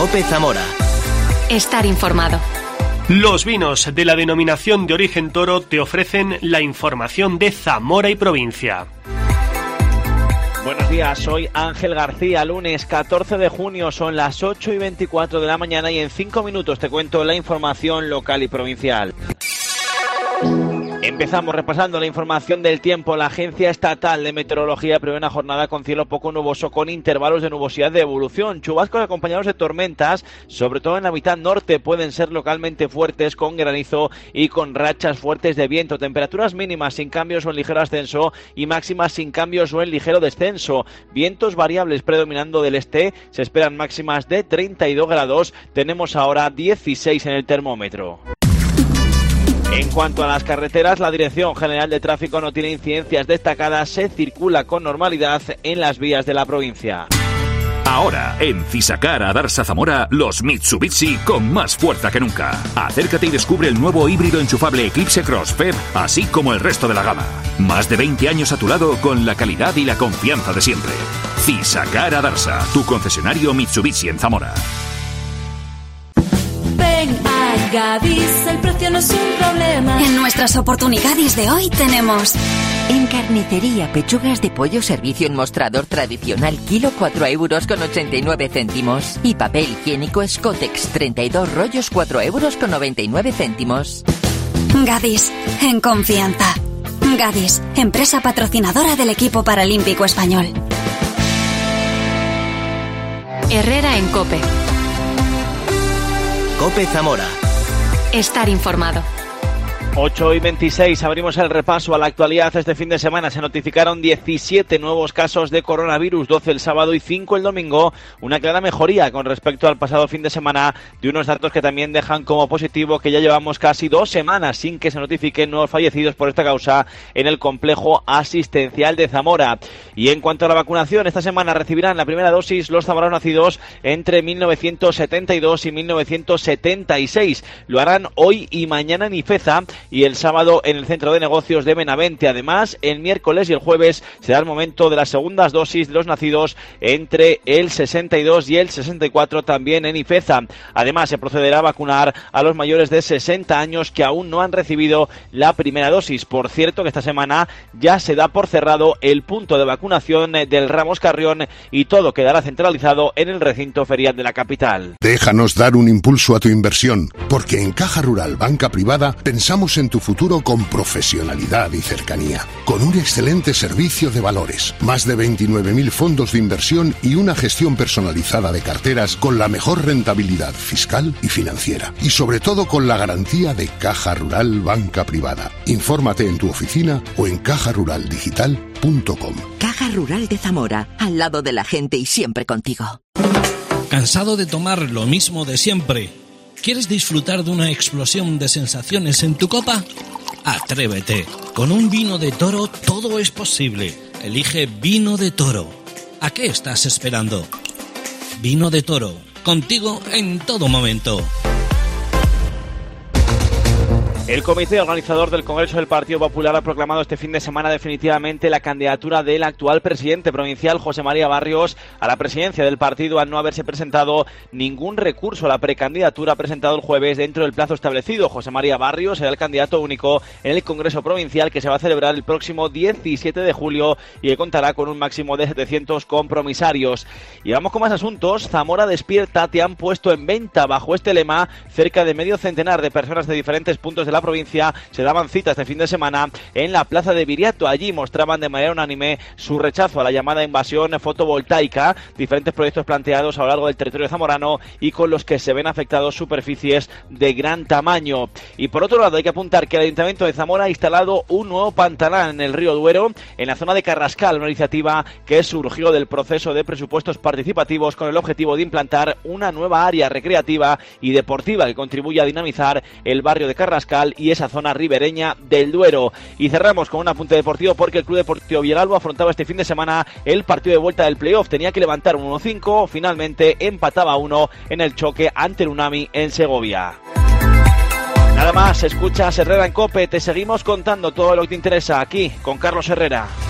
COPE Zamora. Estar informado. Los vinos de la denominación de origen Toro te ofrecen la información de Zamora y provincia. Buenos días, soy Ángel García, lunes 14 de junio, son las 8:24 de la mañana y en 5 minutos te cuento la información local y provincial. Empezamos repasando la información del tiempo. La Agencia Estatal de Meteorología prevé una jornada con cielo poco nuboso con intervalos de nubosidad de evolución. Chubascos acompañados de tormentas, sobre todo en la mitad norte, pueden ser localmente fuertes con granizo y con rachas fuertes de viento. Temperaturas mínimas sin cambios o en ligero ascenso y máximas sin cambios o en ligero descenso. Vientos variables predominando del este. Se esperan máximas de 32 grados. Tenemos ahora 16 en el termómetro. En cuanto a las carreteras, la Dirección General de Tráfico no tiene incidencias destacadas, se circula con normalidad en las vías de la provincia. Ahora, en Fisacar Adarsa Zamora, los Mitsubishi con más fuerza que nunca. Acércate y descubre el nuevo híbrido enchufable Eclipse Cross FEV, así como el resto de la gama. Más de 20 años a tu lado con la calidad y la confianza de siempre. Fisacar Adarsa, tu concesionario Mitsubishi en Zamora. Ven a Gadis, el precio no es un problema. En nuestras oportunidades de hoy tenemos... En carnicería, pechugas de pollo servicio en mostrador tradicional, kilo 4,89 €. Y papel higiénico Scotex, 32 rollos, 4,99 €. Gadis, en confianza. Gadis, empresa patrocinadora del equipo paralímpico español. Herrera en COPE. COPE Zamora. Estar informado. 8:26, abrimos el repaso a la actualidad. Este fin de semana se notificaron 17 nuevos casos de coronavirus, 12 el sábado y 5 el domingo, una clara mejoría con respecto al pasado fin de semana, de unos datos que también dejan como positivo que ya llevamos casi 2 semanas sin que se notifiquen nuevos fallecidos por esta causa en el complejo asistencial de Zamora. Y en cuanto a la vacunación, esta semana recibirán la primera dosis los zamoranos nacidos entre 1972 y 1976. Lo harán hoy y mañana en Ifeza y el sábado en el Centro de Negocios de Benavente. Además, el miércoles y el jueves será el momento de las segundas dosis de los nacidos entre el 62 y el 64 también en Ifeza. Además, se procederá a vacunar a los mayores de 60 años que aún no han recibido la primera dosis. Por cierto, que esta semana ya se da por cerrado el punto de vacunación del Ramos Carrión y todo quedará centralizado en el recinto ferial de la capital. Déjanos dar un impulso a tu inversión, porque en Caja Rural Banca Privada pensamos en tu futuro con profesionalidad y cercanía, con un excelente servicio de valores, más de 29.000 fondos de inversión y una gestión personalizada de carteras con la mejor rentabilidad fiscal y financiera, y sobre todo con la garantía de Caja Rural Banca Privada. Infórmate en tu oficina o en cajaruraldigital.com. Caja Rural de Zamora, al lado de la gente y siempre contigo. ¿Cansado de tomar lo mismo de siempre? ¿Quieres disfrutar de una explosión de sensaciones en tu copa? Atrévete. Con un vino de Toro todo es posible. Elige Vino de Toro. ¿A qué estás esperando? Vino de Toro. Contigo en todo momento. El comité organizador del Congreso del Partido Popular ha proclamado este fin de semana definitivamente la candidatura del actual presidente provincial, José María Barrios, a la presidencia del partido al no haberse presentado ningún recurso a la precandidatura presentado el jueves dentro del plazo establecido. José María Barrios será el candidato único en el Congreso Provincial que se va a celebrar el próximo 17 de julio y que contará con un máximo de 700 compromisarios. Y vamos con más asuntos. Zamora Despierta te han puesto en venta. Bajo este lema, cerca de medio centenar de personas de diferentes puntos de la provincia se daban cita este fin de semana en la plaza de Viriato. Allí mostraban de manera unánime su rechazo a la llamada invasión fotovoltaica, diferentes proyectos planteados a lo largo del territorio zamorano y con los que se ven afectados superficies de gran tamaño. Y por otro lado hay que apuntar que el Ayuntamiento de Zamora ha instalado un nuevo pantanal en el río Duero, en la zona de Carrascal, una iniciativa que surgió del proceso de presupuestos participativos con el objetivo de implantar una nueva área recreativa y deportiva que contribuya a dinamizar el barrio de Carrascal y esa zona ribereña del Duero. Y cerramos con un apunte deportivo porque el Club Deportivo Villalba afrontaba este fin de semana el partido de vuelta del playoff. Tenía que levantar un 1-5, finalmente empataba 1 en el choque ante el Unami en Segovia. Nada más, escuchas Herrera en COPE, te seguimos contando todo lo que te interesa aquí con Carlos Herrera.